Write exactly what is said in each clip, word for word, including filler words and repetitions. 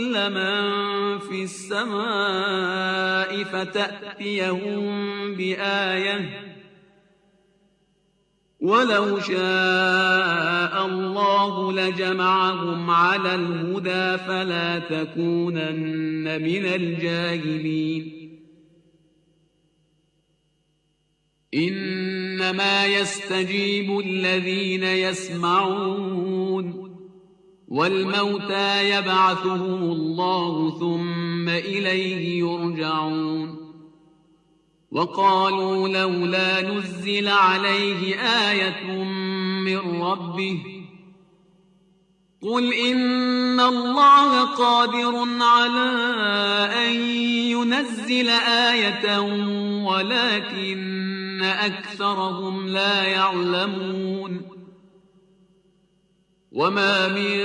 من في السماء فتأتيهم بآية ولو شاء الله لجمعهم على الهدى فلا تكونن من الجاهلين إنما يستجيب الذين يسمعون والموتى يبعثهم الله ثم إليه يرجعون وقالوا لولا نزل عليه آية من ربه قل إن الله قادر على أن ينزل آية ولكن أكثرهم لا يعلمون وما من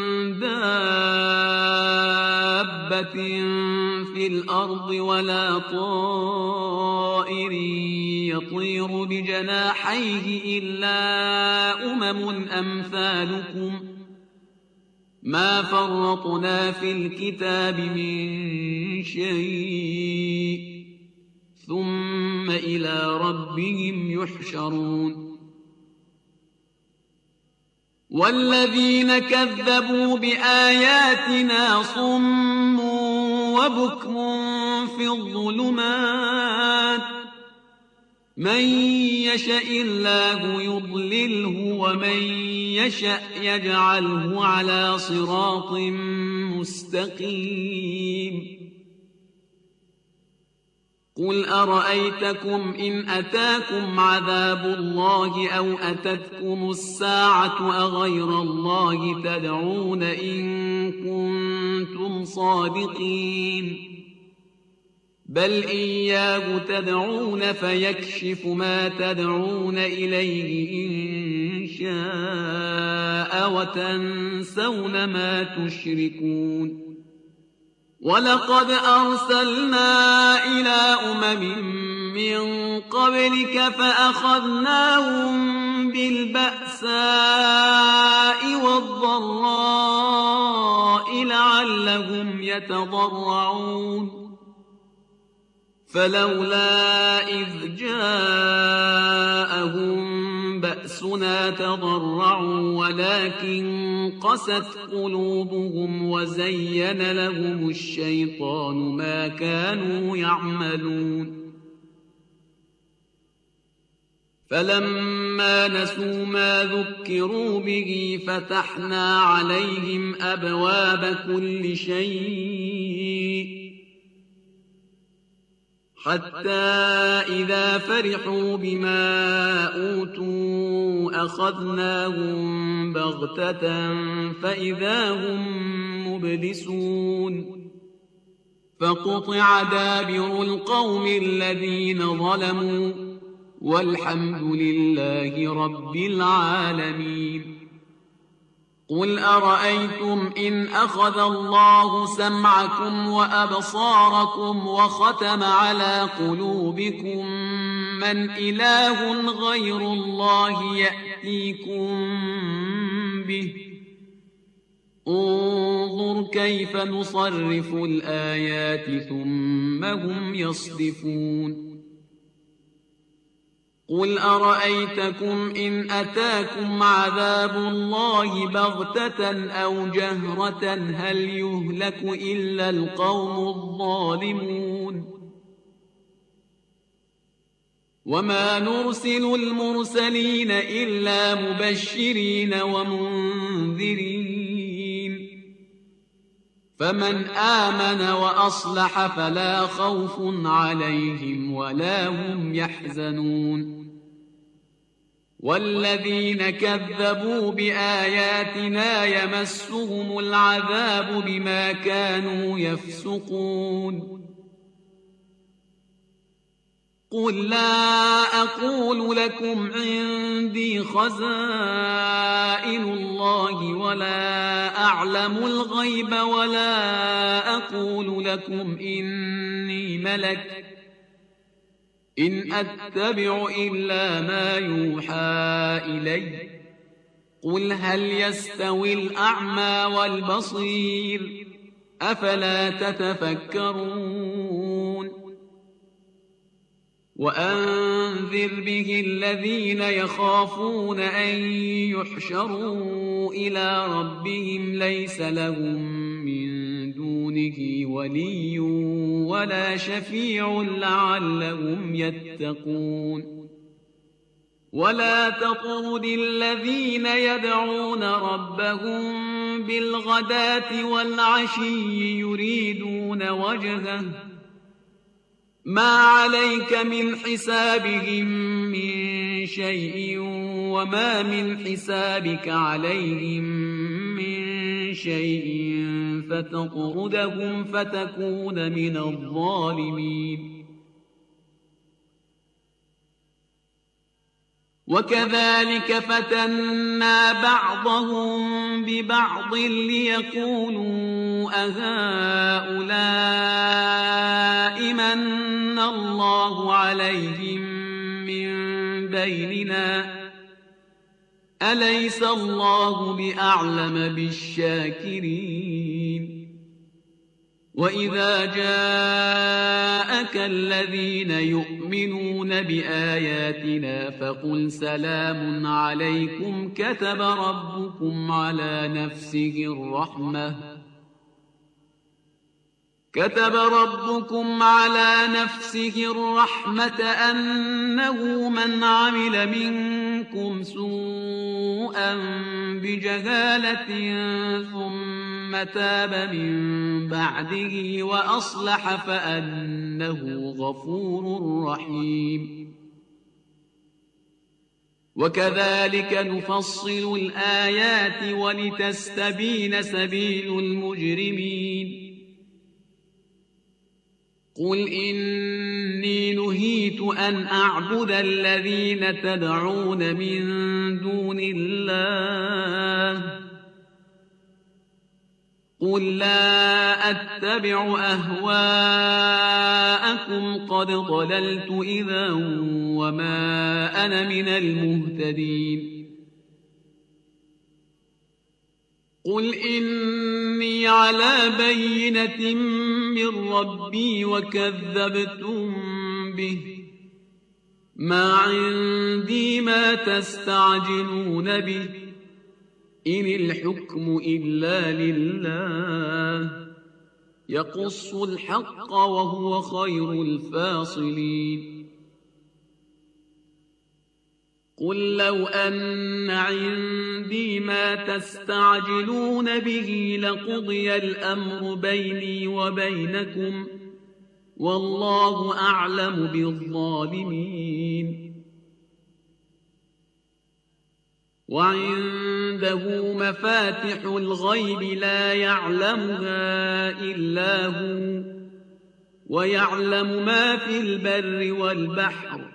دابة في الأرض ولا طائر يطير بجناحيه إلا أمم أمثالكم ما فرطنا في الكتاب من شيء ثم إلى ربهم يحشرون والذين كذبوا بآياتنا صم وبكم في الظلمات من يشاء الله يضلله ومن يشاء يجعله على صراط مستقيم قل أرأيتكم إن أتاكم عذاب الله أو أتتكم الساعة أغير الله تدعون إن كنتم صادقين بل إياه تدعون فيكشف ما تدعون إليه إن شاء وتنسون ما تشركون ولقد أرسلنا إلى أمم من قبلك فأخذناهم بالبأساء والضراء لعلهم يتضرعون فلولا إذ جاءهم بأسنا تضرعوا ولكن قست قلوبهم وزين لهم الشيطان ما كانوا يعملون فلما نسوا ما ذكروا به فتحنا عليهم أبواب كل شيء حتى إذا فرحوا بما أوتوا أخذناهم بغتة فإذا هم مبلسون فقطع دابر القوم الذين ظلموا والحمد لله رب العالمين قل أرأيتم إن أخذ الله سمعكم وأبصاركم وختم على قلوبكم من إله غير الله يأتيكم به انظر كيف نصرف الآيات ثم هم يصدفون قل أرأيتكم إن أتاكم عذاب الله بغتة أو جهرة هل يهلك إلا القوم الظالمون وما نرسل المرسلين إلا مبشرين ومنذرين فمن آمن وأصلح فلا خوف عليهم ولا هم يحزنون والذين كذبوا بآياتنا يمسهم العذاب بما كانوا يفسقون قل لا أقول لكم عندي خزائن الله ولا أعلم الغيب ولا أقول لكم إني ملك إن أتبع إلا ما يوحى إلي قل هل يستوي الأعمى والبصير أفلا تتفكرون وأنذر به الذين يخافون أن يحشروا إلى ربهم ليس لهم من دونه ولي ولا شفيع لعلهم يتقون ولا تطرد الذين يدعون ربهم بالغداة والعشي يريدون وجهه ما عليك من حسابهم من شيء وما من حسابك عليهم من شيء فتطردهم فتكون من الظالمين وكذلك فتنا بعضهم ببعض ليقولوا أهؤلاء من الله عليهم من بيننا أليس الله بأعلم بالشاكرين وإذا جاءك الذين يؤمنون بآياتنا فقل سلام عليكم كتب ربكم على نفسه الرحمة كتب ربكم على نفسه الرحمة أنه من عمل منكم سوءا بجهالة ثم تاب من بعده وأصلح فأنه غفور رحيم وكذلك نفصل الآيات ولتستبين سبيل المجرمين قل إني نهيت أن أعبد الذين تدعون من دون الله قل لا أتبع أهواءكم قد ضللت إذا وما أنا من المهتدين قل إني على بينة من ربي وكذبتم به ما عندي ما تستعجلون به إن الحكم إلا لله يقص الحق وهو خير الفاصلين قل لو أن عندي ما تستعجلون به لقضي الأمر بيني وبينكم والله أعلم بالظالمين وعنده مفاتح الغيب لا يعلمها إلا هو ويعلم ما في البر والبحر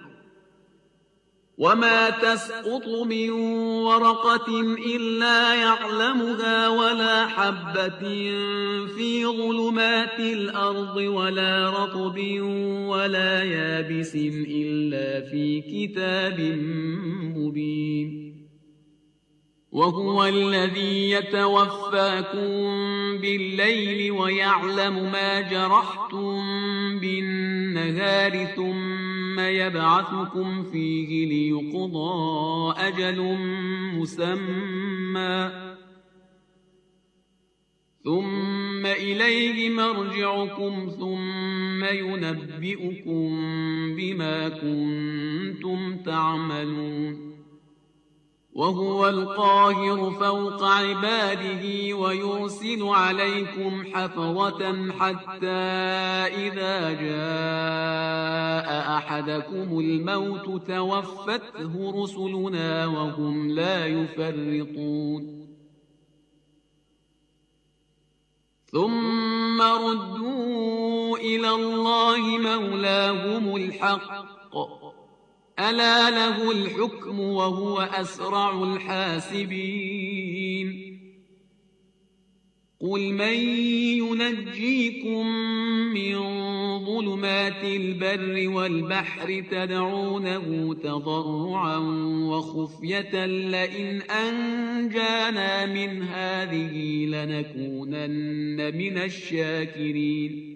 وما تسقط من ورقة إلا يعلمها ولا حبة في ظلمات الأرض ولا رطب ولا يابس إلا في كتاب مبين وهو الذي يتوفاكم بالليل ويعلم ما جرحتم بالنهار ثم يبعثكم فيه ليقضى أجل مسمى ثم إليه مرجعكم ثم ينبئكم بما كنتم تعملون وهو القاهر فوق عباده ويرسل عليكم حفظة حتى إذا جاء أحدكم الموت توفته رسلنا وهم لا يفرطون ثم ردوا إلى الله مولاهم الحق ألا له الحكم وهو أسرع الحاسبين قل من ينجيكم من ظلمات البر والبحر تدعونه تضرعا وخفية لئن أنجانا من هذه لنكونن من الشاكرين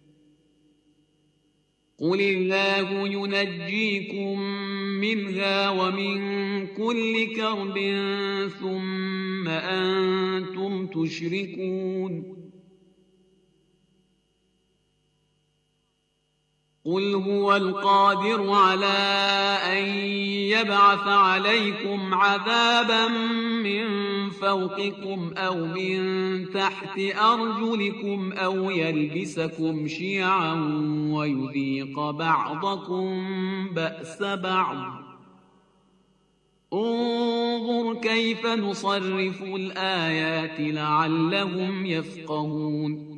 قل الله ينجيكم منها ومن كل كرب ثم أنتم تشركون قل هو القادر على أن يبعث عليكم عذابا من فوقكم أو من تحت أرجلكم أو يلبسكم شيعا ويذيق بعضكم بأس بعض انظر كيف نصرف الآيات لعلهم يفقهون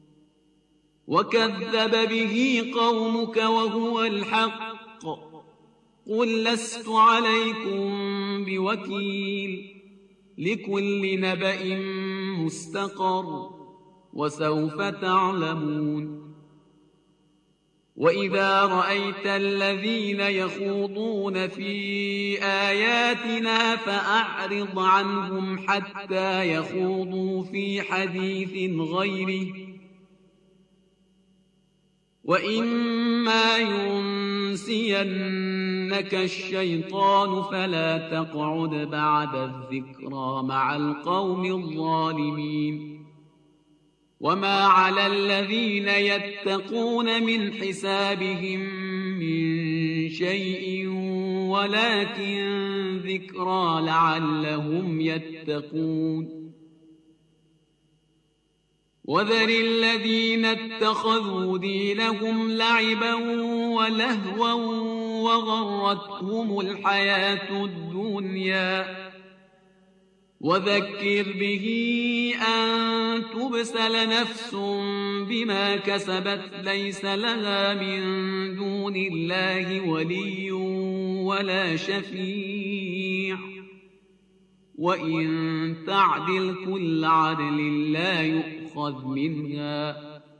وكذب به قومك وهو الحق قل لست عليكم بوكيل لكل نبأ مستقر وسوف تعلمون وإذا رأيت الذين يخوضون في آياتنا فأعرض عنهم حتى يخوضوا في حديث غيره وإما ينسينك الشيطان فلا تقعد بعد الذكرى مع القوم الظالمين وما على الذين يتقون من حسابهم من شيء ولكن ذكرى لعلهم يتقون وذر الذين اتخذوا دينهم لعبا ولهوا وغرتهم الحياة الدنيا وذكر به أن تبسل نفس بما كسبت ليس لها من دون الله ولي ولا شفيع وإن تعدل كل عدل لا يؤخذ منها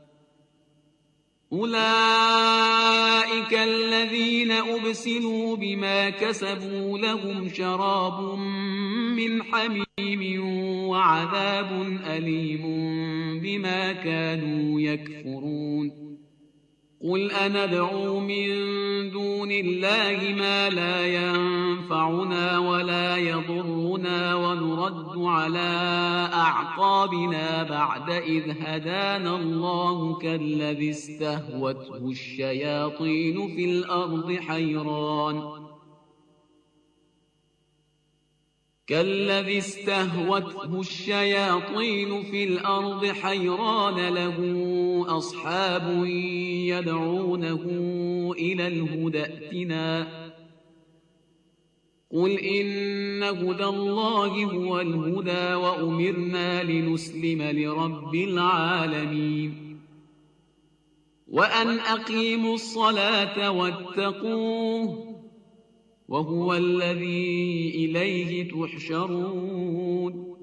أولئك الذين أبسلوا بما كسبوا لهم شراب من حميم وعذاب أليم بما كانوا يكفرون قل أندعو من دون الله ما لا ينفعنا ولا يضرنا ونرد على أعقابنا بعد إذ هدانا الله كالذي استهوته الشياطين في الأرض حيران كالذي استهوته الشياطين في الأرض حيران له أصحاب يدعونه إلى الهدى ائتنا قل إن هدى الله هو الهدى وأمرنا لنسلم لرب العالمين وأن أقيموا الصلاة واتقوه وهو الذي إليه تحشرون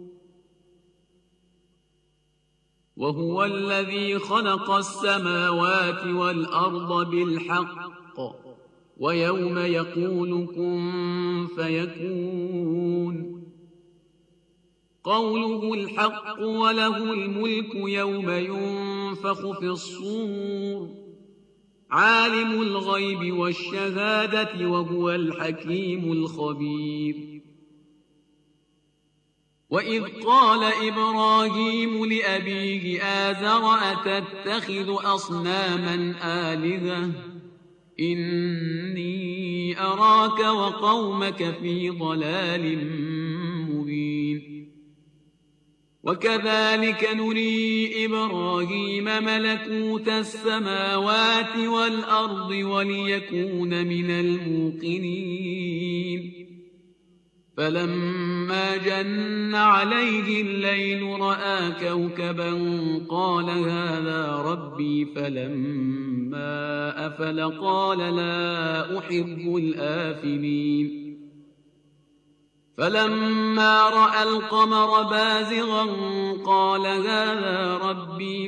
وهو الذي خلق السماوات والأرض بالحق ويوم يقول كن فيكون قوله الحق وله الملك يوم ينفخ في الصور عالم الغيب والشهادة وهو الحكيم الخبير وإذ قال إبراهيم لأبيه آزر أتتخذ أصناما آلهة إني أراك وقومك في ضلال مبين وكذلك نري إبراهيم ملكوت السماوات والأرض وليكون من الموقنين فلما جن عليه الليل رأى كوكبا قال هذا ربي فلما أفل قال لا أحب الآفلين فلما رأى القمر بازغا قال هذا ربي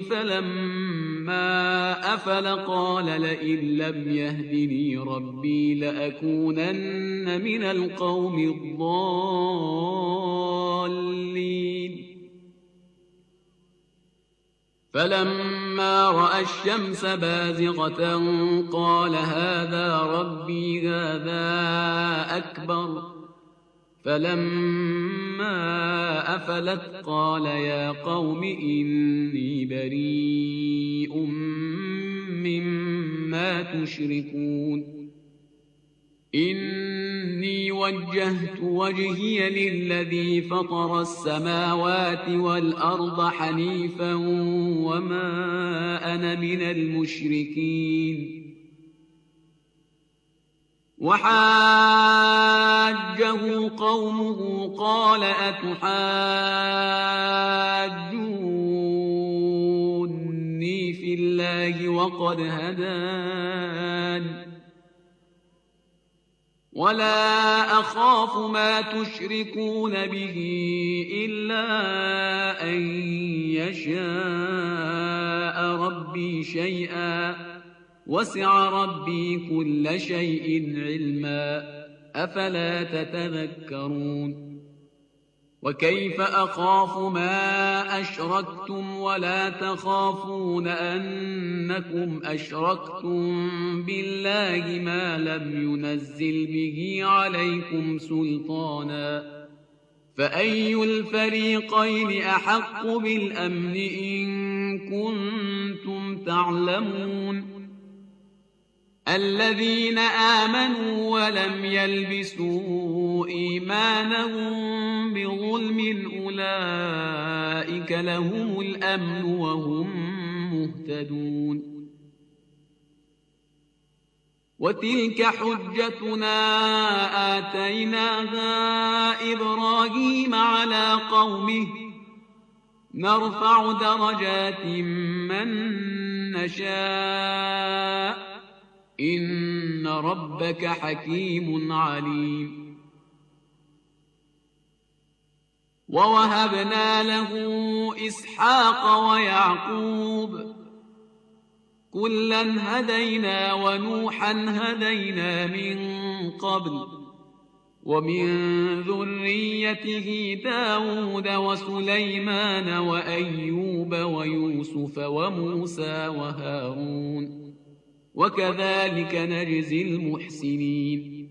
فلما أفل قال لئن لم يهدني ربي لأكونن من القوم الضالين فلما رأى الشمس بازغة قال هذا ربي هذا أكبر فلما أفلت قال يا قوم إني بريء مما تشركون إني وجهت وجهي للذي فطر السماوات والأرض حنيفا وما أنا من المشركين وحاجه قومه قال أتحاجوني في الله وقد هدان ولا أخاف ما تشركون به إلا أن يشاء ربي شيئا وسع ربي كل شيء علما أفلا تتذكرون وكيف أخاف ما أشركتم ولا تخافون أنكم أشركتم بالله ما لم ينزل به عليكم سلطانا فأي الفريقين أحق بالأمن إن كنتم تعلمون الذين آمنوا ولم يلبسوا إيمانهم بظلم أولئك لهم الأمن وهم مهتدون وتلك حجتنا آتيناها إبراهيم على قومه نرفع درجات من نشاء إن ربك حكيم عليم ووهبنا له إسحاق ويعقوب كلا هدينا ونوحا هدينا من قبل ومن ذريته داود وسليمان وأيوب ويوسف وموسى وهارون وكذلك نجزي المحسنين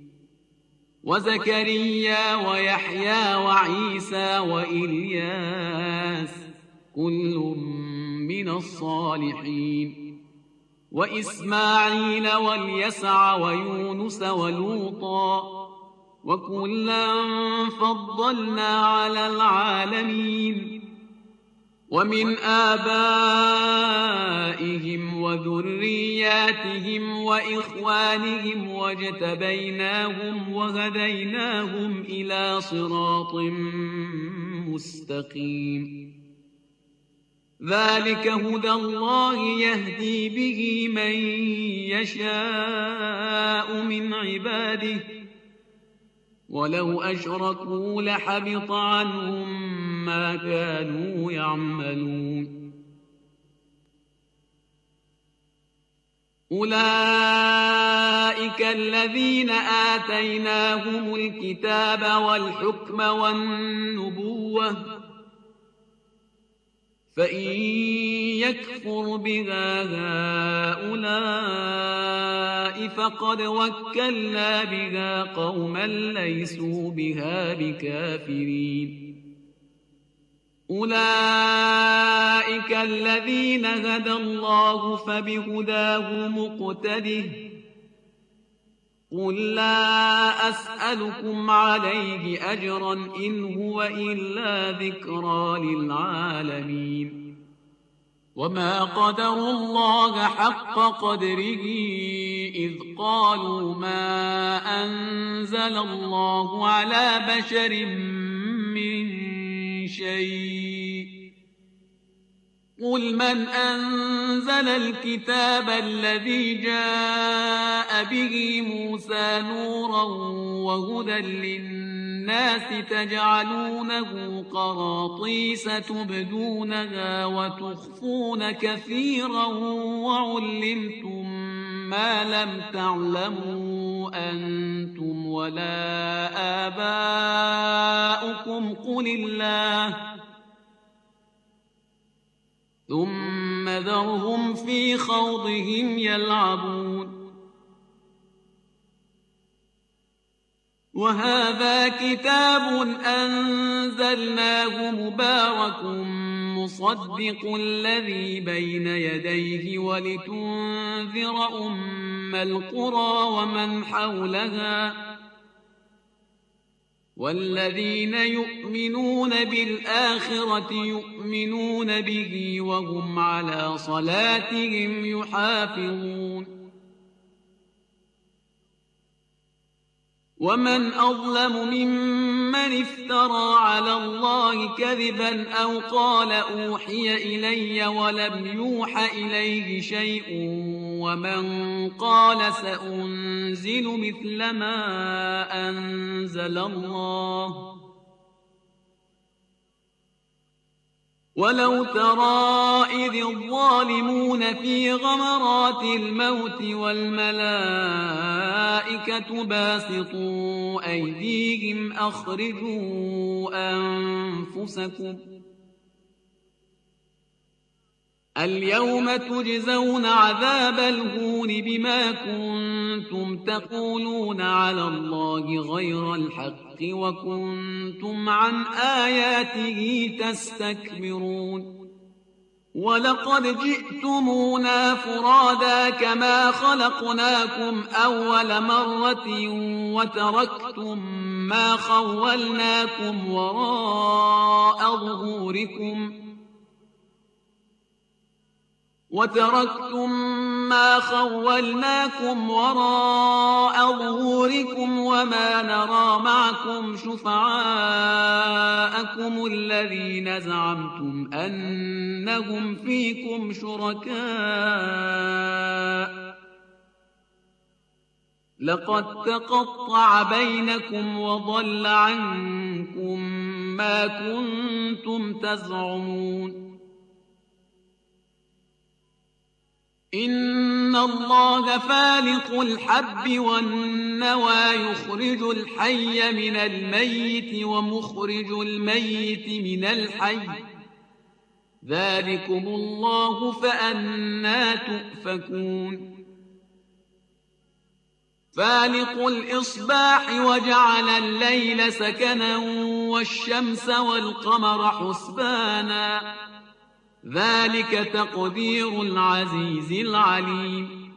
وزكريا ويحيى وعيسى وإلياس كل من الصالحين وإسماعيل واليسع ويونس ولوطا وكلا فضلنا على العالمين ومن آبائهم وذرياتهم وإخوانهم واجتبيناهم وهديناهم إلى صراط مستقيم ذلك هدى الله يهدي به من يشاء من عباده ولو أشركوا لحبط عنهم ما كانوا يعملون أولئك الذين آتيناهم الكتاب والحكم والنبوة فإن يكفر بها هؤلاء فقد وكلنا بها قوما ليسوا بها بكافرين أولئك الذين هدى الله فبهداه مقتده قل لا أسألكم عليه أجرا إن هو إلا ذكرى للعالمين وما قدروا الله حق قدره إذ قالوا ما أنزل الله على بشر من شيء قل من أنزل الكتاب الذي جاء به موسى نورا وهدى للناس تجعلونه قراطيس تبدونها وتخفون كثيرا وعلمتم ما لم تعلموا أنتم ولا آباؤكم قل الله ثم ذرهم في خوضهم يلعبون وهذا كتاب أنزلناه مبارك مصدق الذي بين يديه ولتنذر أم القرى ومن حولها والذين يؤمنون بالآخرة يؤمنون به وهم على صلاتهم يحافظون ومن أظلم ممن افترى على الله كذبا أو قال أوحي إلي ولم يوح إليه شيء ومن قال سأنزل مثل ما أنزل الله ولو ترى إذ الظالمون في غمرات الموت والملائكة باسطوا أيديهم أخرجوا أنفسكم اليوم تجزون عذاب الهون بما كنتم تقولون على الله غير الحق وكنتم عن آياته تستكبرون ولقد جئتمونا فرادا كما خلقناكم أول مرة وتركتم ما خولناكم وراء ظهوركم وتركتم ما خولناكم وراء ظهوركم وما نرى معكم شفعاءكم الذين زعمتم أنهم فيكم شركاء لقد تقطع بينكم وضل عنكم ما كنتم تزعمون إن الله فالق الحب والنوى يخرج الحي من الميت ومخرج الميت من الحي ذلكم الله فأنى تؤفكون فالق الإصباح وجعل الليل سكنا والشمس والقمر حسبانا ذلك تقدير العزيز العليم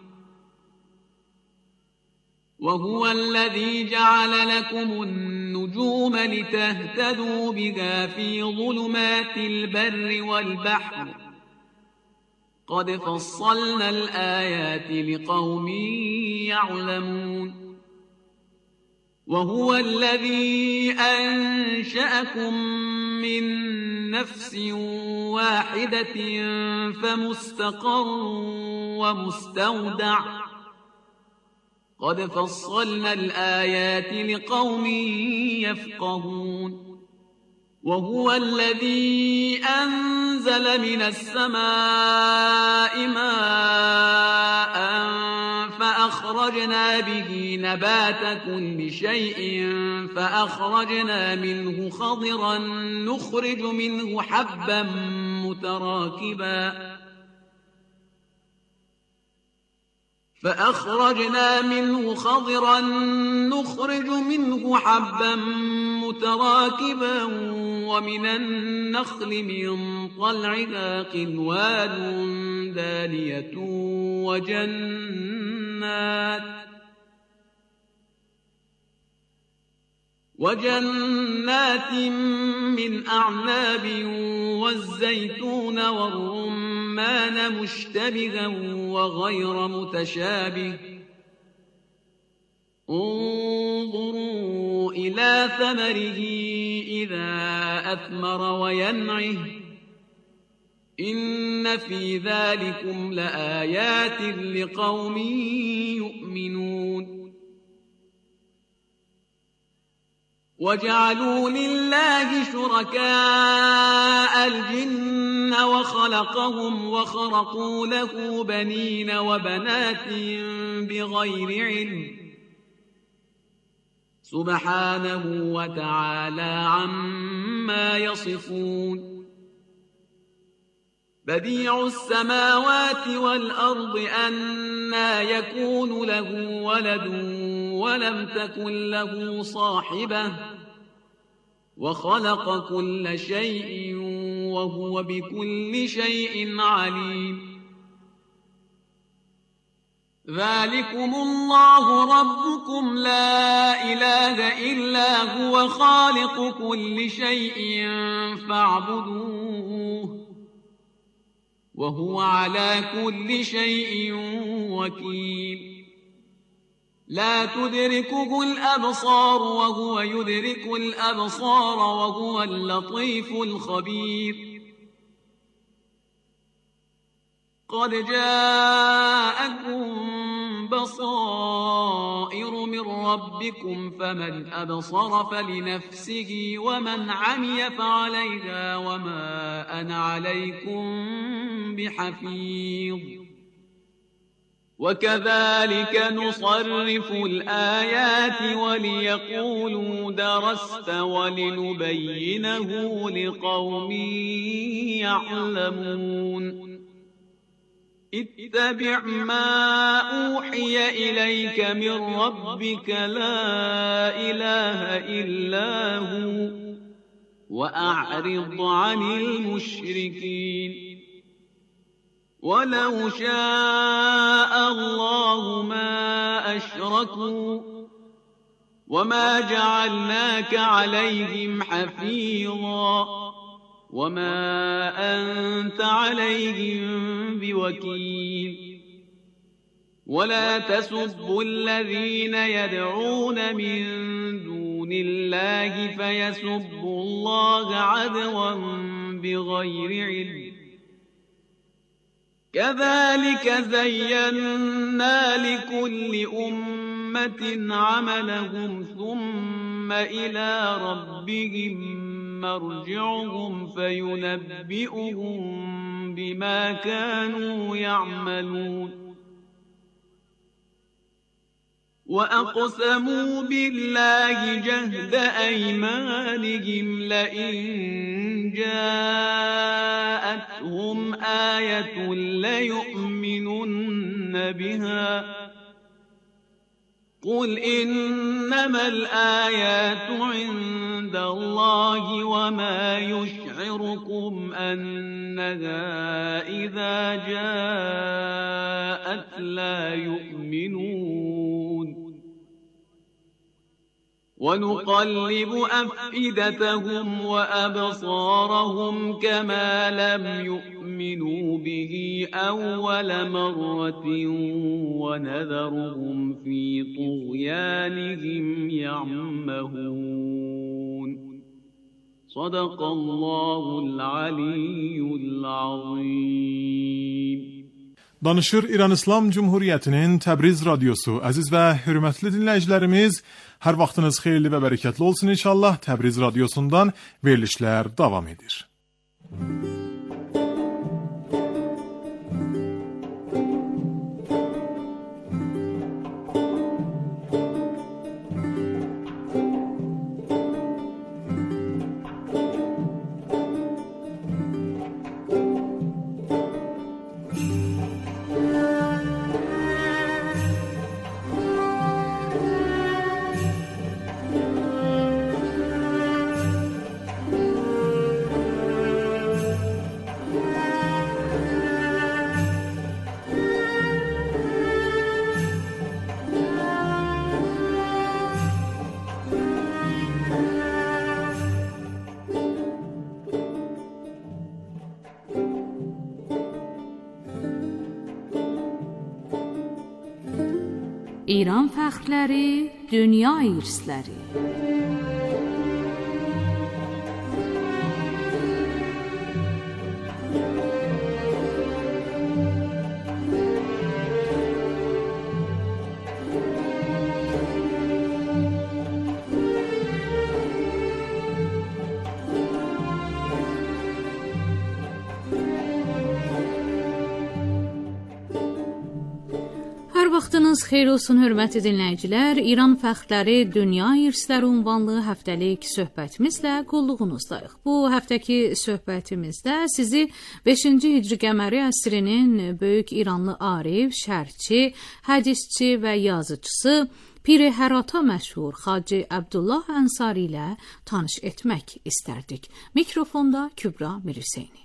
وهو الذي جعل لكم النجوم لتهتدوا بها في ظلمات البر والبحر قد فصلنا الآيات لقوم يعلمون وهو الذي أنشأكم من نفس واحدة فمستقر ومستودع قد فصلنا الآيات لقوم يفقهون وهو الذي أنزل من السماء ماء فأخرجنا به نبات كل شيء فأخرجنا منه خضرا نخرج منه حبا متراكبا فأخرجنا منه خضرا نخرج منه حبا متراكبا ومن النخل من طلعها قنوان دانية وجنات وجنات من أعناب والزيتون والرمان مشتبها وغير متشابه انظروا إلى ثمره إذا أثمر وينعه إن في ذلكم لآيات لقوم يؤمنون وجعلوا لله شركاء الجن وخلقهم وخرقوا له بنين وبنات بغير علم سبحانه وتعالى عما يصفون بديع السماوات والأرض أنى يكون له ولد ولم تكن له صاحبة وخلق كل شيء وهو بكل شيء عليم ذلكم الله ربكم لا إله إلا هو خالق كل شيء فاعبدوه وهو على كل شيء وكيل لا تدركه الأبصار وهو يدرك الأبصار وهو اللطيف الخبير قد جاءكم بصائر من ربكم فمن أبصر فلنفسه ومن عمي فعليها وما أنا عليكم بحفيظ وكذلك نصرف الآيات وليقولوا درست ولنبينه لقوم يعلمون اتبع ما أوحي إليك من ربك لا إله إلا هو وأعرض عن المشركين ولو شاء الله ما أشركوا وما جعلناك عليهم حفيظا وما أنت عليهم بوكيل ولا تسبوا الذين يدعون من دون الله فيسبوا الله عدوا بغير علم كذلك زينا لكل أمة عملهم ثم إلى ربهم مرجعهم فينبئهم بما كانوا يعملون وأقسموا بالله جهد أيمانهم لئن جاءتهم آية ليؤمنن بها قل إنما الآيات عند الله وما يشعركم أنها إذا جاءت لا يؤمنون ونقلب أفئدتهم وأبصارهم كما لم يؤمنوا به أول مرة ونذرهم في طغيانهم يعمهون صدق الله العلي العظيم. Danışır İran İslam Cumhuriyetinin Təbriz Radyosu. Əziz və hörmətli dinləyicilərimiz, hər vaxtınız xeyirli və bərəkətli olsun inşallah. Təbriz Radyosundan verilişlər davam edir. İran fəxrləri, dünya irsləri. vaxtınız xeyir olsun, hörmətli dinləyicilər. İran fəxrləri Dünya İrsləri ünvanlı həftəlik söhbətimizlə qulluğunuzdayıq. Bu həftəki söhbətimizdə sizi beşinci Hicri qəməri əsrinin böyük İranlı arif, şərhçi, hədisçi və yazıcısı Pir-i Hərata məşhur Xacı Abdullah Ənsari ilə tanış etmək istərdik. Mikrofonda Kübra Mirseyni.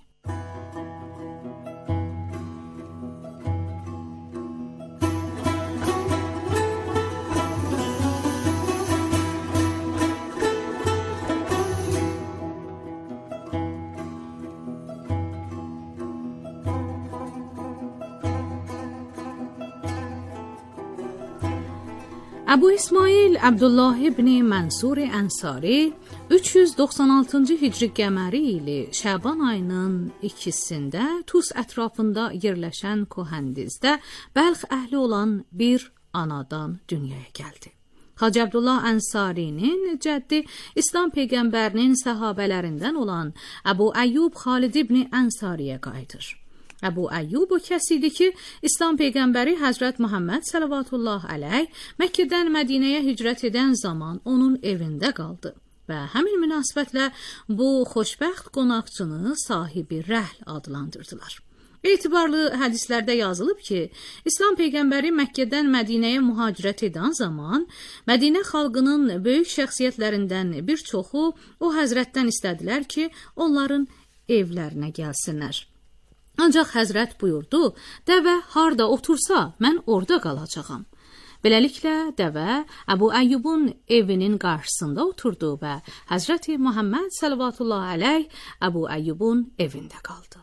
Əbu İsmail Abdullah ibn Mənsur Ənsari üç yüz doxsan altıncı Hicri qəməri ili Şəban ayının ikisində Tus ətrafında yerləşən Kohandizdə Bəlx əhli olan bir anadan dünyaya gəldi. Hacı Abdullah Ənsarinin cəddi İslam peyğəmbərinin səhabələrindən olan Əbu Əyyub Xalid ibn Ənsariyə qayıdır. Əbu Əyyub o kəs idi ki, İslam peyğəmbəri Həzrət Muhammed sallallahu əleyh Məkkədən Mədinəyə hicrət edən zaman onun evində qaldı və həmin münasibətlə bu xoşbəxt qonaqçını sahibi rəhl adlandırdılar. Etibarlı hədislərdə yazılıb ki, İslam peyğəmbəri Məkkədən Mədinəyə mühacirət edən zaman Mədinə xalqının böyük şəxsiyyətlərindən bir çoxu o həzrətdən istədilər ki, onların evlərinə gəlsinlər. Ancaq həzrət buyurdu, dəvə harda otursa, mən orada qalacağam. Beləliklə, dəvə Əbu Əyyubun evinin qarşısında oturdu və Həzrəti Muhammed sallallahu əleyh Əbu Əyyubun evində qaldı.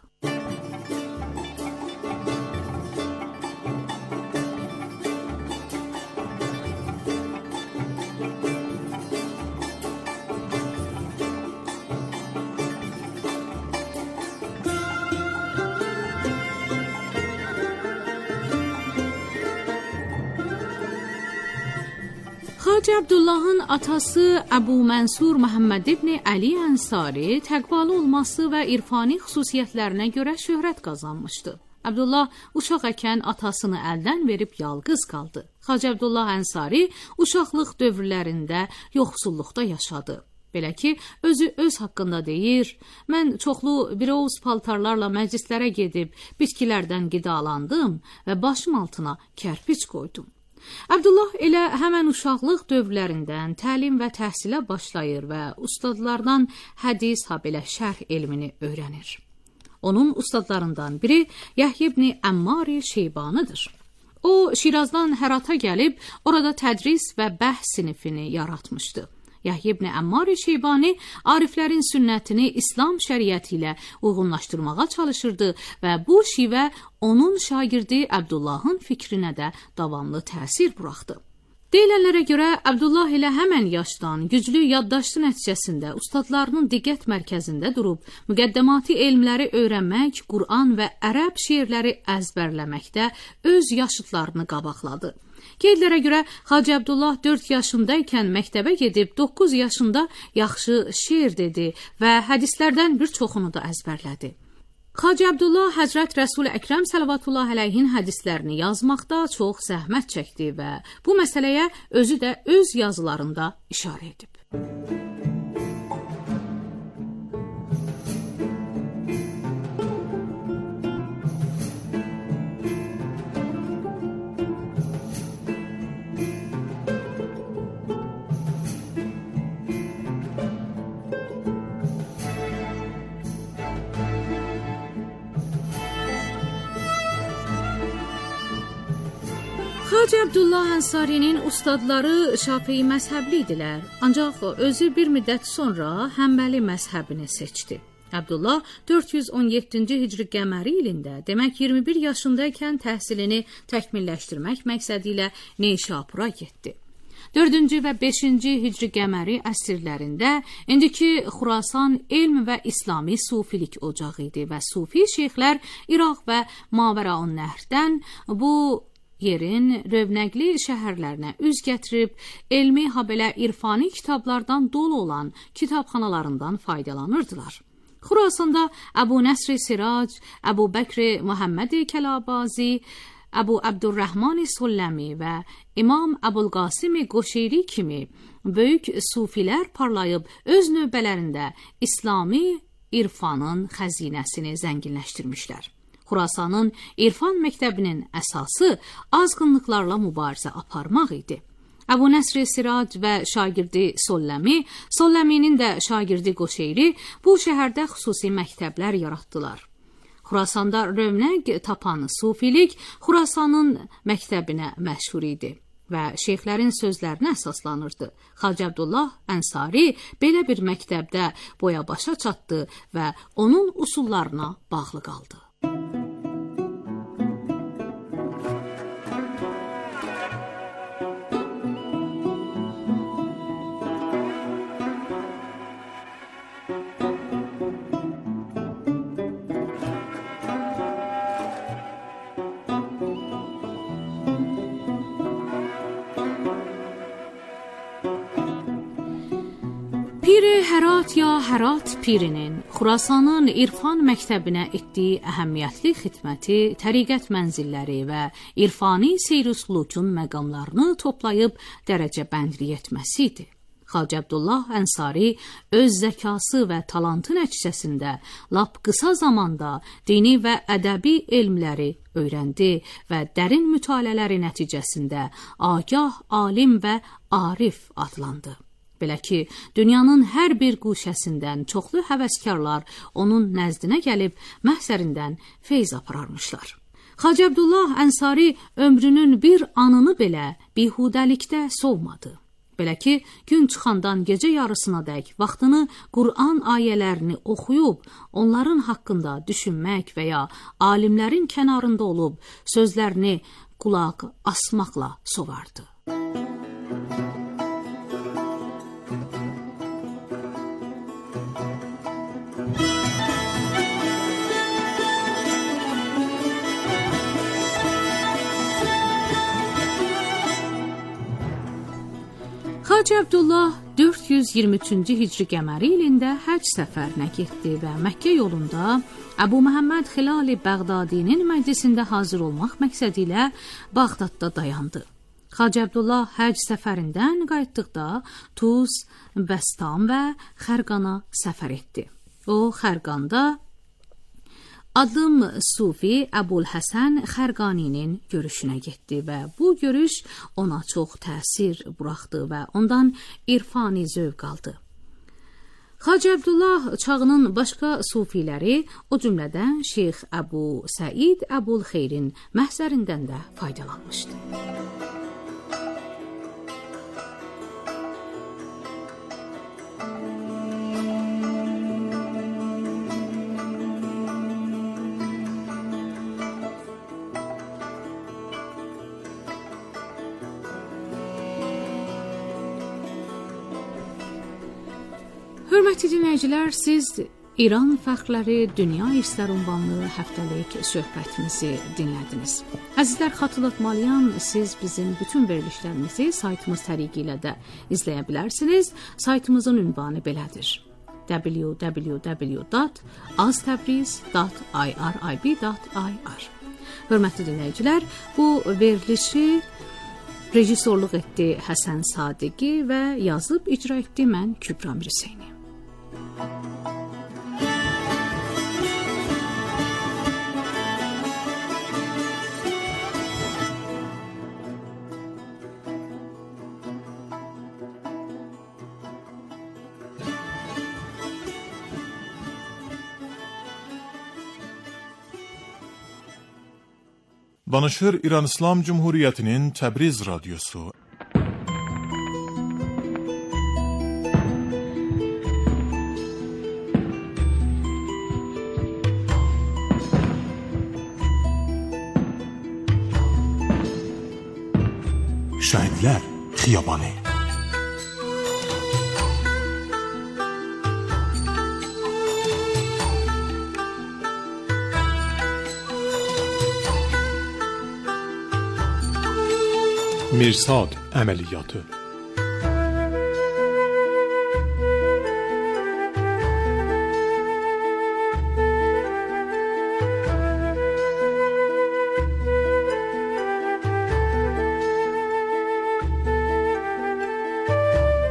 Hacı Abdullahın atası Əbu Mənsur Məhəmməd ibn Əli Ənsari təqvalı olması və irfani xüsusiyyətlərinə görə şöhrət qazanmışdı. Abdullah uşaq ikən atasını əldən verib yalqız qaldı. Hacı Abdullah Ənsari uşaqlıq dövrlərində yoxsulluqda yaşadı. Belə ki, özü öz haqqında deyir, mən çoxlu biroz paltarlarla məclislərə gedib bitkilərdən qidalandım və başım altına kərpic qoydum. Abdullah elə həmən uşaqlıq dövrlərindən təlim və təhsilə başlayır və ustadlardan hədis, habelə şərh elmini öyrənir. Onun ustadlarından biri Yahya ibn Əmmari Şeybanıdır. O, Şirazdan Hərata gəlib, orada tədris və bəhs sinifini yaratmışdı. Yahya ibn Əmmari Şeybani ariflərin sünnətini İslam şəriəti ilə uyğunlaşdırmağa çalışırdı və bu şivə onun şagirdi Abdullahın fikrinə də davamlı təsir buraxdı. Deyilənlərə görə Abdullah ilə həmən yaşdan güclü yaddaşdı nəticəsində ustadlarının diqqət mərkəzində durub, müqəddəmati elmləri öyrənmək, Qur'an və ərəb şeirləri əzbərləməkdə öz yaşıtlarını qabaqladı. Qeydlərə görə Hacı Abdullah dörd yaşındaykən məktəbə gedib, doqquz yaşında yaxşı şeir dedi və hədislərdən bir çoxunu da əzbərlədi. Hacı Abdullah Həzrət Rəsul Əkrəm sallallahu əleyhin hədislərini yazmaqda çox zəhmət çəkdi və bu məsələyə özü də öz yazılarında işarə edib. Hacı Abdullah Ənsarinin ustadları Şafii məzhəbli idilər, ancaq özü bir müddət sonra Həmbəli məzhəbini seçdi. Abdullah dörd yüz on yeddinci Hicri qəməri ilində, demək iyirmi bir yaşındaykən təhsilini təkmilləşdirmək məqsədi ilə Neyşapura getdi. dördüncü və beşinci Hicri qəməri əsrlərində indiki Xurasan elm və İslami sufilik ocağı idi və sufi şeyxlər İraq və Mavəraun-Nəhrdən bu yerin rövnəqli şəhərlərinə üz gətirib, elmi, habelə irfani kitablardan dolu olan kitabxanalarından faydalanırdılar. Xurasanda Əbu Nəsr Sirac, Əbu Bəkr Muhammed Kəlabazi, Əbu Abdurrahman Sulləmi və İmam Əbulqasim Qoşeyri kimi böyük sufilər parlayıb öz növbələrində İslami irfanın xəzinəsini zənginləşdirmişlər. Xurasanın irfan məktəbinin əsası azğınlıqlarla mübarizə aparmaq idi. Əbu Nəsr Sirac və şagirdi Sulləmi, Sulləminin də şagirdi Qoşeyri bu şəhərdə xüsusi məktəblər yaratdılar. Xurasanda rövnəq tapan sufilik Xurasanın məktəbinə məşhur idi və şeyxlərin sözlərinə əsaslanırdı. Xacə Abdullah Ənsari belə bir məktəbdə boya başa çatdı və onun usullarına bağlı qaldı. Piri Hərat ya Hərat Pirinin Xurasanın irfan məktəbinə etdiyi əhəmiyyətli xidməti, təriqət mənzilləri və irfani seyr-ü-sülukun məqamlarını toplayıb dərəcəbəndlik etməsi idi. Xacə Abdullah Ənsari öz zəkası və talantı nəticəsində lap qısa zamanda dini və ədəbi elmləri öyrəndi və dərin mütaliələri nəticəsində agah, alim və arif adlandı. Belə ki, dünyanın hər bir quşəsindən çoxlu həvəskarlar onun nəzdinə gəlib məhzərindən feyz apararmışlar. Xacə Abdullah Ənsari ömrünün bir anını belə bihudəlikdə solmadı. Belə ki, gün çıxandan gecə yarısına dək vaxtını Qur'an ayələrini oxuyub, onların haqqında düşünmək və ya alimlərin kənarında olub sözlərini qulaq asmaqla sovardı. Xacə Abdullah dörd yüz iyirmi üçüncü hicri qəməri ilində həcc səfərinə getdi və Məkkə yolunda Əbu Məhəmməd Xilali Bəğdadinin məclisində hazır olmaq məqsədi ilə Bağdadda dayandı. Xacə Abdullah həcc səfərindən qayıtdıqda Tuz, Bəstam və Xərqana səfər etdi. O, Xərqanda adım Sufi Əbul Həsən Xərqaninin görüşünə getdi və bu görüş ona çox təsir buraxdı və ondan irfani zövq aldı. Xacə Abdullah çağının başqa sufiləri, o cümlədən Şeyx Əbu Səid Əbul Xeyrin məhzərindən də faydalanmışdı. Hörmətli dinləyicilər, siz İran fəxrləri Dünya İrsləri ünvanlı həftəlik söhbətimizi dinlədiniz. Əzizlər, xatırlatmalıyam, siz bizim bütün verilişlərimizi saytımız təriqi ilə də izləyə bilərsiniz. Saytımızın ünvanı belədir: w w w dot aztabriz dot i r i b dot i r. Hörmətli dinləyicilər, bu verilişi rejissorluq etdi Həsən Sadiqi və yazıb icra etdi mən Kübra Mirseyni. Danışır İran İslam Cumhuriyyətinin Təbriz radiosu. Şəhidlər Xiyabanı. Mirsad əməliyyatı.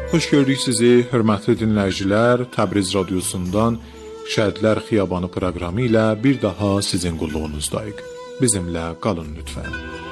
Xoş gördük sizi, hörmətli dinləyicilər. Təbriz radiosundan Şəhidlər Xiyabanı proqramı ilə bir daha sizin qulluğunuzdayıq. Bizimlə qalın lütfən.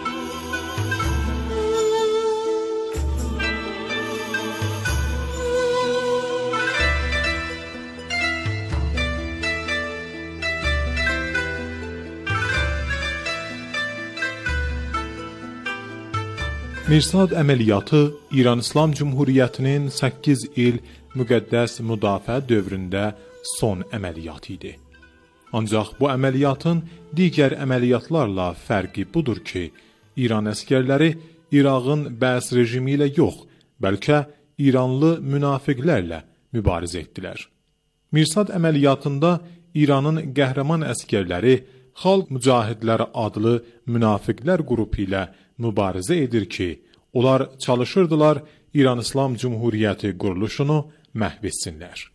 Mirsad əməliyyatı İran İslam Cümhuriyyətinin səkkiz il müqəddəs müdafiə dövründə son əməliyyatı idi. Ancaq bu əməliyyatın digər əməliyyatlarla fərqi budur ki, İran əskərləri İraqın bəs rejimi ilə yox, bəlkə İranlı münafiqlərlə mübarizə etdilər. Mirsad əməliyyatında İranın qəhrəman əskərləri Xalq Mücahidləri adlı münafiqlər qrupu ilə mübarizə edir ki, onlar çalışırdılar İran İslam Cümhuriyyəti quruluşunu məhv etsinlər.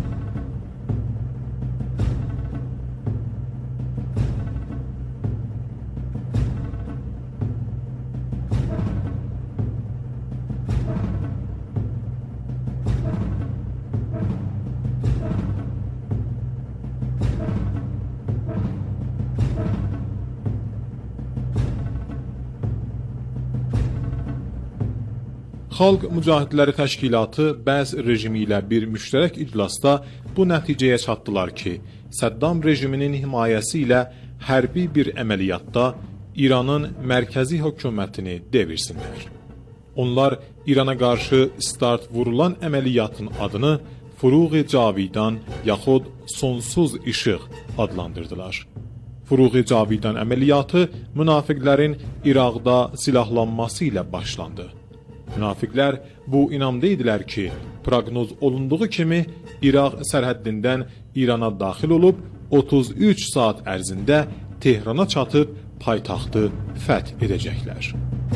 Xalq Mücahidləri Təşkilatı bəs rejimi ilə bir müştərək iclasda bu nəticəyə çatdılar ki, Səddam rejiminin himayəsi ilə hərbi bir əməliyyatda İranın mərkəzi hökumətini devirsinlər. Onlar İrana qarşı start vurulan əməliyyatın adını Furuği Cavidan yaxud Sonsuz İşıq adlandırdılar. Furuği Cavidan əməliyyatı münafiqlərin İraqda silahlanması ilə başlandı. Münafiqlər bu inamda idilər ki, proqnoz olunduğu kimi İraq sərhəddindən İrana daxil olub otuz üç saat ərzində Tehrana çatıb paytaxtı fəth edəcəklər.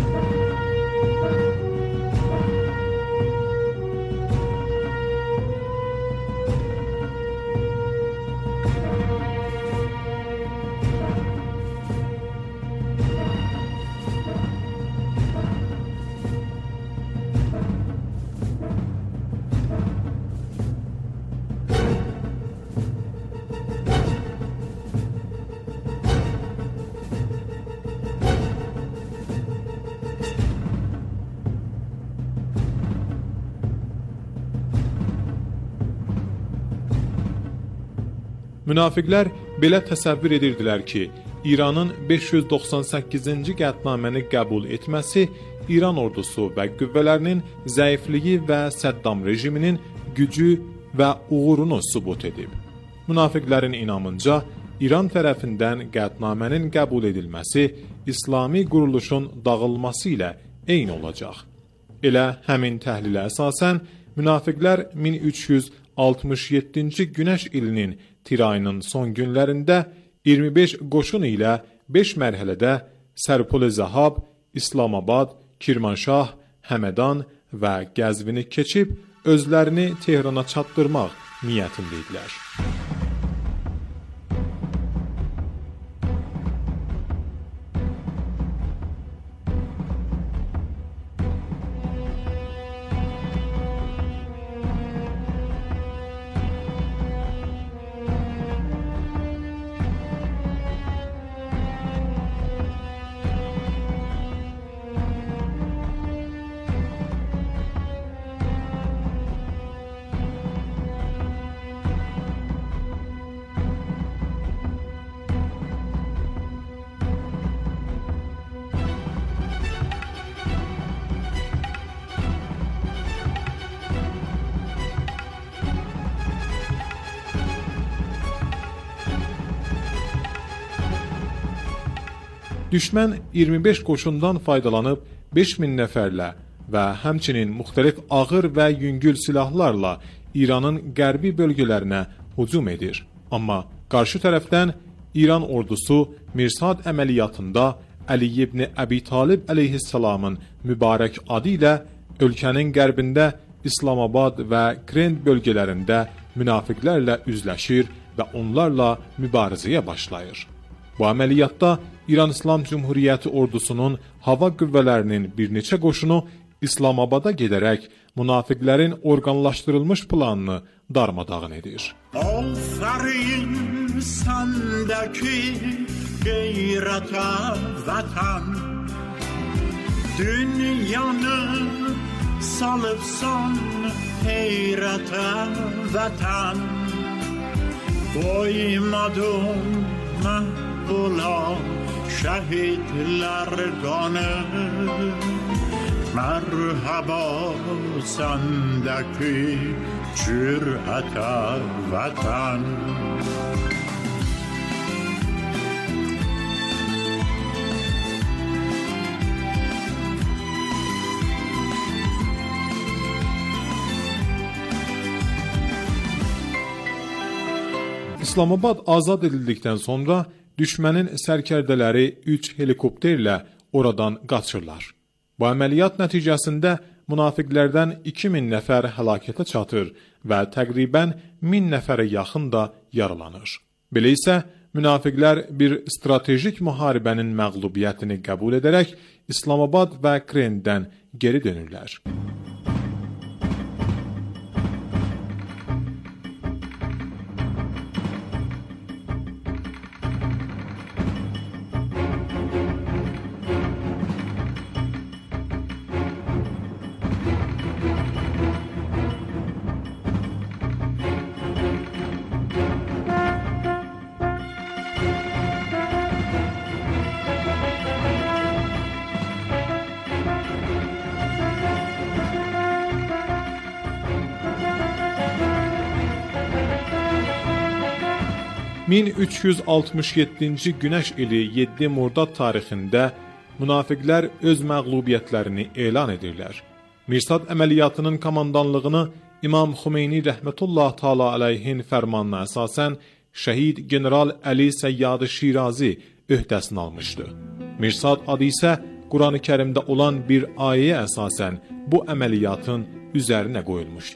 Münafiqlər belə təsəvvür edirdilər ki, İranın beş yüz doxsan səkkizinci qətnaməni qəbul etməsi İran ordusu və qüvvələrinin zəifliyi və Səddam rejiminin gücü və uğurunu sübut edib. Münafiqlərin inamınca İran tərəfindən qətnamənin qəbul edilməsi İslami quruluşun dağılması ilə eyni olacaq. Elə həmin təhlilə əsasən münafiqlər min üç yüz altmış yeddinci Günəş ilinin tir ayının son günlərində iyirmi beş qoşun ilə beş mərhələdə Sərpol-i-Zahab, İslamabad, Kirmanşah, Həmədan və Qəzvini keçib özlərini Tehrana çatdırmaq niyyətində idilər. Düşmən iyirmi beş qoşundan faydalanıb beş min nəfərlə və həmçinin müxtəlif ağır və yüngül silahlarla İranın qərbi bölgələrinə hücum edir. Amma qarşı tərəfdən İran ordusu Mirsad əməliyyatında Əli ibn Əbi Talib əleyhissalamın mübarək adı ilə ölkənin qərbində İslamabad və Krend bölgələrində münafiqlərlə üzləşir və onlarla mübarizəyə başlayır. Bu əməliyyatda İran İslam Cümhuriyyəti ordusunun hava qüvvələrinin bir neçə qoşunu İslamabada gedərək münafiqlərin orqanlaşdırılmış planını darmadağın edir. Aferin sendeki gayrete vatan, dünyanı salıpsan heyrete vatan, koymadım mahvola şehitler kanı. Merhaba sendeki cürete vatan. İslamabad azad edildikdən sonra düşmənin sərkərdələri üç helikopterlə oradan qaçırlar. Bu əməliyyat nəticəsində münafiqlərdən iki min nəfər həlakətə çatır və təqribən min nəfərə yaxın da yaralanır. Belə isə münafiqlər bir stratejik müharibənin məğlubiyyətini qəbul edərək İslamabad və Kremdən geri dönürlər. min üç yüz altmış yeddinci Günəş ili yeddi Murdad tarixində münafiqlər öz məğlubiyyətlərini elan edirlər. Mirsad əməliyyatının komandanlığını İmam Xümeyni rəhmətullah taala əleyhin fərmanına əsasən şəhid general Əli Səyyad Şirazi öhdəsini almışdı. Mirsad adı isə Quran-ı Kərimdə olan bir ayəyə əsasən bu əməliyyatın üzərinə qoyulmuşdu.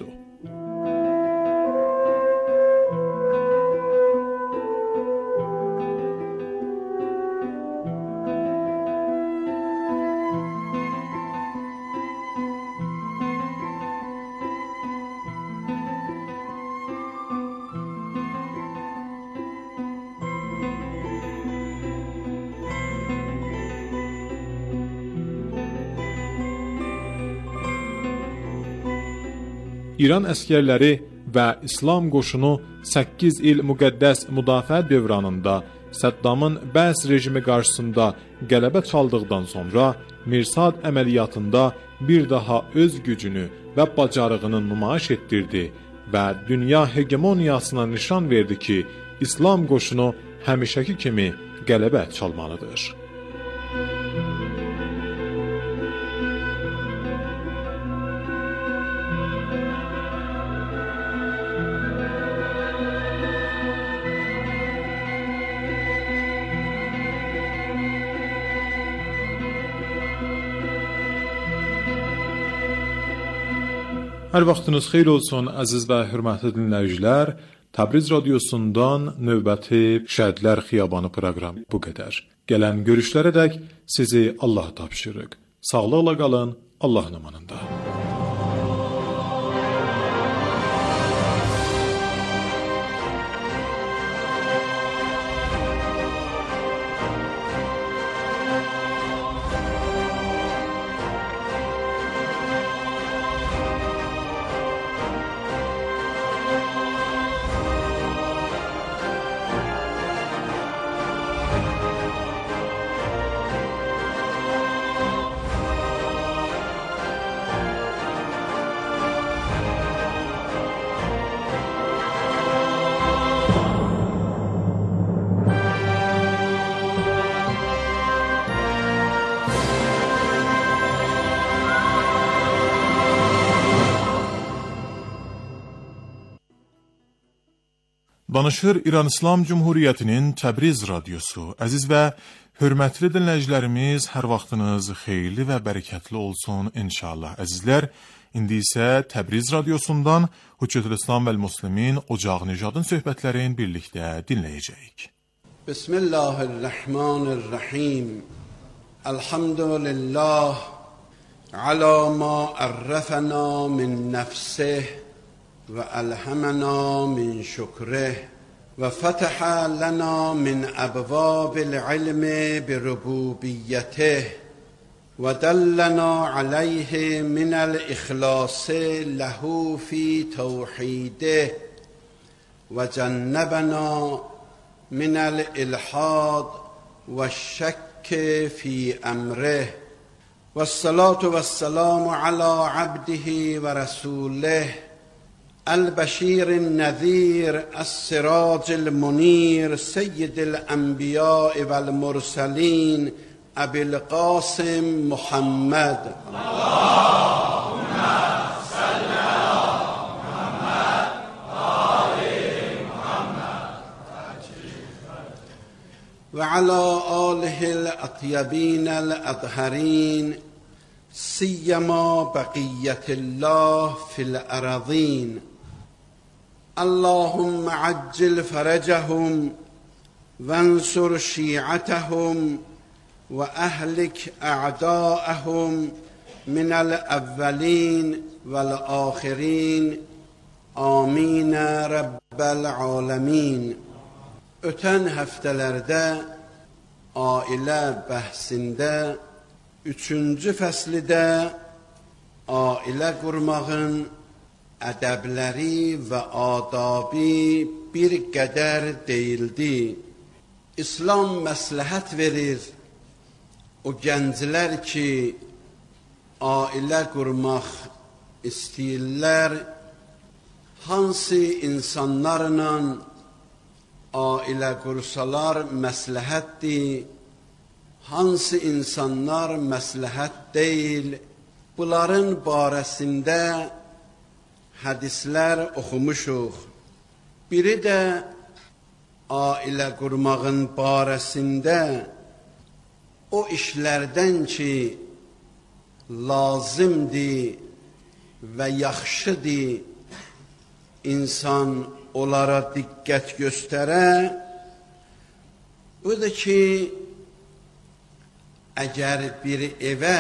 İran əskərləri və İslam qoşunu səkkiz il müqəddəs müdafiə dövranında Səddamın Bəs rejimi qarşısında qələbə çaldıqdan sonra Mirsad əməliyyatında bir daha öz gücünü və bacarığını nümayiş etdirdi və dünya hegemoniyasına nişan verdi ki, İslam qoşunu həmişəki kimi qələbə çalmalıdır. Hər vaxtınız xeyir olsun, əziz və hörmətli dinləyicilər. Təbriz radiosundan növbəti Şəhidlər Xiyabanı proqramı bu qədər. Gələn görüşlərədək sizi Allah tapşırıq. Sağlıqla qalın, Allahın amanında. Danışır İran İslam Cumhuriyyətinin Təbriz radiosu. Əziz və hörmətli dinləyicilərimiz, hər vaxtınız xeyirli və bərəkətli olsun inşallah. Əzizlər, indi isə Təbriz radiosundan Hüccətül-İslam vəl-Müslimin Ocaq Nijadın söhbətlərini birlikdə dinləyəcəyik. Bismillahirrahmanirrahim. Elhamdülillah على ما عرفنا من نفسه وألهمنا من شكره وفتح لنا من أبواب العلم بربوبيته ودلنا عليه من الإخلاص له في توحيده وجنبنا من الإلحاد والشك في أمره والصلاة والسلام على عبده ورسوله البشير النذير السراج المنير سيد الأنبياء والمرسلين أبي القاسم محمد اللهم صل على محمد وآل محمد وعلى آله الأطيبين الأطهرين سيما بقية الله في الأراضين اللهم عجل فرجهم وانصر شيعتهم وأهلك أعداءهم من الأولين والآخرين آمين رب العالمين. Ötən həftələrdə ailə bəhsində üçüncü fəslidə ailə qurmağın ədəbləri və adabi bir qədər deyildi. İslam məsləhət verir o gənclər ki ailə qurmaq istəyirlər, hansı insanlarla ailə qursalar məsləhətdir, hansı insanlar məsləhət deyil, bunların barəsində hədislər oxumuşuq. Biri də ailə qurmağın barəsində o işlərdən ki lazımdır və yaxşıdır insan onlara diqqət göstərə, budur ki əgər bir evə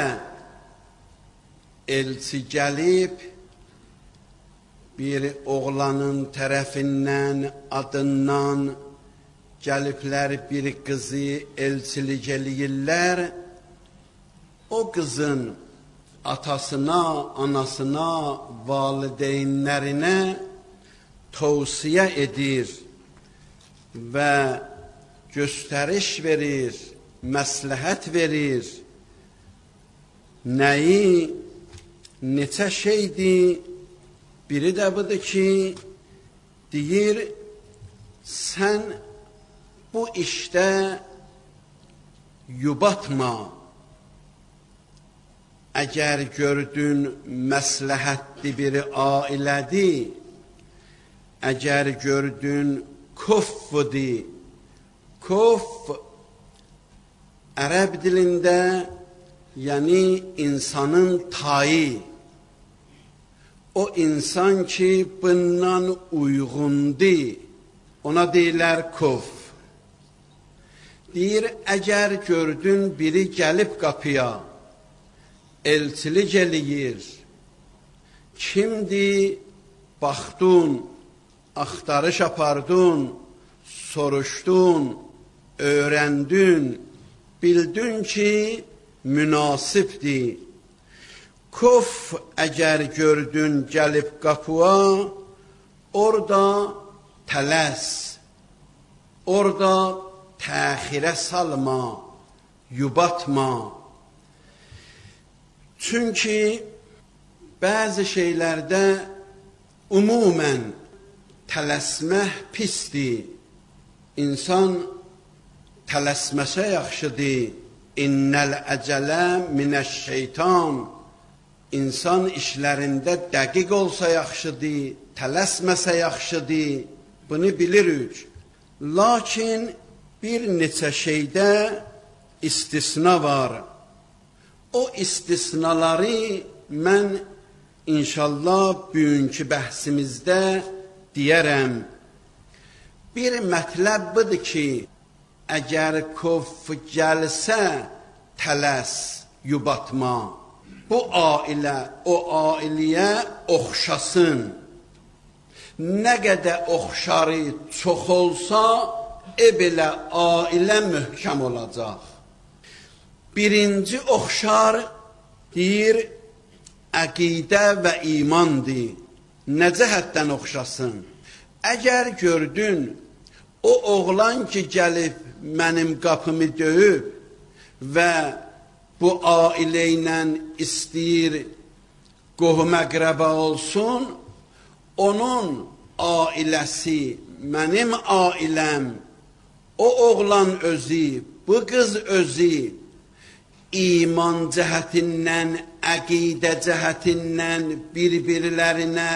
elçi gəlib bir oğlanın tərəfindən adından gəliblər bir qızı elçilik eləyirlər, o qızın atasına, anasına, valideynlərinə tövsiyə edir və göstəriş verir, məsləhət verir. Nəyi, neçə şeydir? Biri də budur ki, deyir, sən bu işdə yubatma. Əgər gördün məsləhətli bir ailədir, əgər gördün kuffudur, kuff ərəb dilində yəni insanın tayı, o insan ki bundan uyğundur, ona deyirlər kuff. Deyir, əgər gördün biri gəlib qapıya, elçilik eləyir, kimdir, baxdun, axtarış apardın, soruşdun, öyrəndin, bildin ki, münasibdir. Kuf əgər gördün gəlib qapıya, orada tələs, orada təxirə salma, yubatma. Çünki bəzi şeylərdə umumən tələsmək pisdir. İnsan tələsməsə yaxşıdır. İnnəl əcələ minəş-şeytan. İnsan işlərində dəqiq olsa yaxşıdır, tələsməsə yaxşıdır. Bunu bilirik. Lakin bir neçə şeydə istisna var. O istisnaları mən inşallah bugünkü bəhsimizdə deyərəm. Bir mətləb budur ki, əgər kuf gəlsə tələs, yubatma. bu ailə o ailəyə oxşasın. Nə qədər oxşarı çox olsa, e belə ailə möhkəm olacaq. Birinci oxşar deyir, əqidə və imandır. Nə cəhətdən oxşasın? Əgər gördün, o oğlan ki gəlib mənim qapımı döyüb və bu ailə ilə istəyir qohum əqrəba olsun, onun ailəsi, mənim ailəm, o oğlan özü, bu qız özü iman cəhətindən, əqidə cəhətindən bir-birlərinə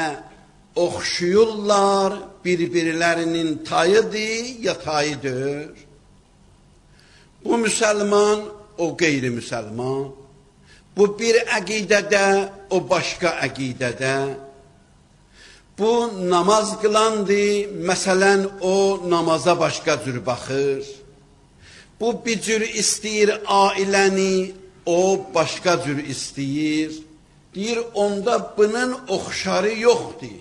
oxşuyurlar, bir-birlərinin tayıdır ya tayıdır. Bu müsəlman, o qeyri-müsəlman. Bu bir əqidədə, o başqa əqidədə. Bu namaz qılandır, məsələn, o namaza başqa cür baxır. Bu bir cür istəyir ailəni, o başqa cür istəyir. Deyir, onda bunun oxşarı yoxdur.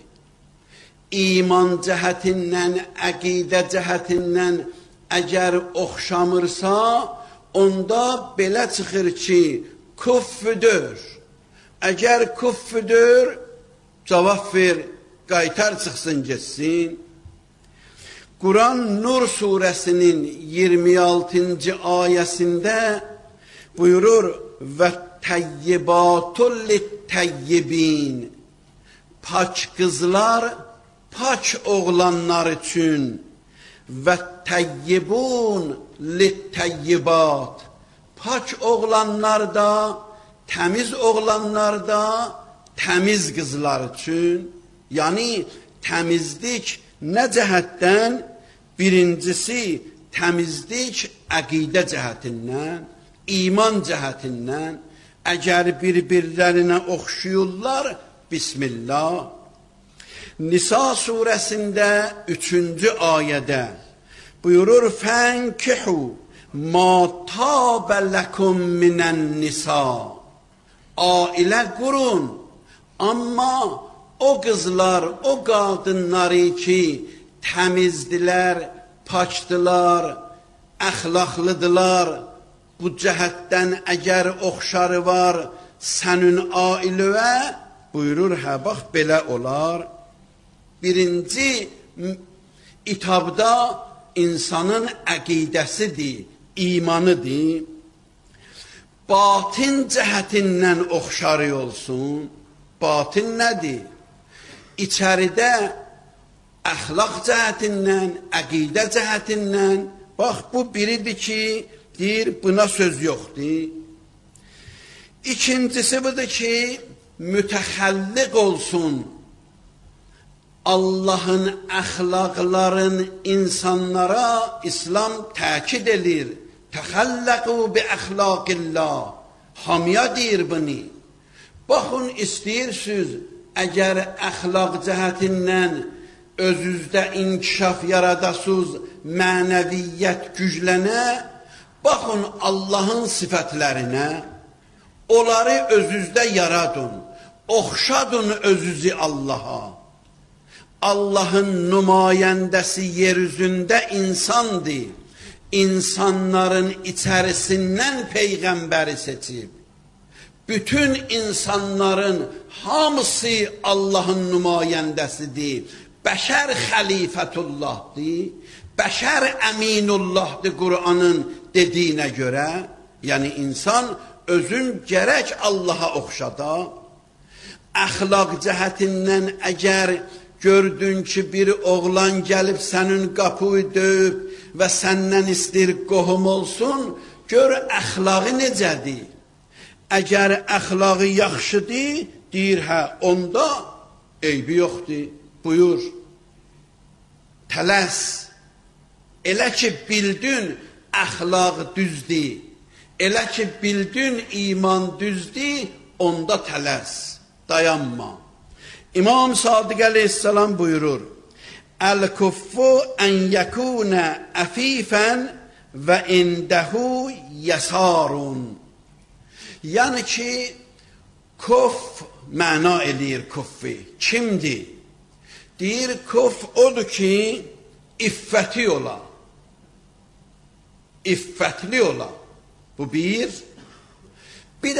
İman cəhətindən, əqidə cəhətindən əgər oxşamırsa, onda belə çıxır ki, küffüdür. Əgər küffüdür, cavab ver, qaytar çıxsın getsin. Quran Nur surəsinin iyirmi altıncı ayəsində buyurur və təyyibatul littəyyibin, paç qızlar, paç oğlanlar üçün və təyyibun littəyyibat, paç oğlanlar da, təmiz oğlanlar da, təmiz qızlar üçün. Yəni, təmizlik nə cəhətdən? Birincisi, təmizlik əqidə cəhətindən, iman cəhətindən. Əgər bir-birlərinə oxşuyurlar, Bismillah. Nisa surəsində üçüncü ayədə buyurur, fənkihu ma tabə ləkum minən nisa. Ailə qurun, amma o qızlar, o qadınları ki, təmizdilər, paçdılar, əxlaqlıdılar, bu cəhətdən əgər oxşarı var sənin ailəyə, buyurur, hə, bax, belə olar. Birinci itabda insanın əqidəsidir, imanıdır. Batin cəhətindən oxşarı olsun. Batin nədir? İçəridə əxlaq cəhətindən, əqidə cəhətindən, bax, bu biridir ki, deyir, buna söz yoxdur. İkincisi budur ki, mütəxəlliq olsun. Allahın əxlaqların insanlara İslam təkid edir. Təxəlləqu bi əxlaqillah. Hamiya deyir bunu. Baxın, istəyirsiniz, əgər əxlaq cəhətindən özünüzdə inkişaf yaradasınız, mənəviyyət güclənə, baxın Allahın sifətlərinə, onları özünüzdə yaradın, oxşadın özünüzü Allaha. Allahın nümayəndəsi yeryüzündə insandır, insanların içərisindən Peyğəmbəri seçib. Bütün insanların hamısı Allahın nümayəndəsidir. Bəşər xəlifətullahdır, bəşər əminullahdır Qur'anın dediyinə görə. Yəni insan özün gərək Allaha oxşada. Əxlaq cəhətindən əgər gördün ki, bir oğlan gəlib sənin qapıyı döyüb və səndən istəyir qohum olsun, gör əxlağı necədir. Əgər əxlağı yaxşıdır, deyir, hə, onda eybi yoxdur, buyur. Tələs, elə ki bildin əxlaq düzdür, elə ki bildin iman düzdür, onda tələs, dayanma. İmam Sadiq əleyhissalam buyurur, Əl-kuffu ən yəkunə əfifən və indəhu yəsarun. Yəni ki, Kuf məna eləyir kuffi. Kimdir? Deyir, kuf odur ki, iffəti ola. İffətli ola. Bu bir.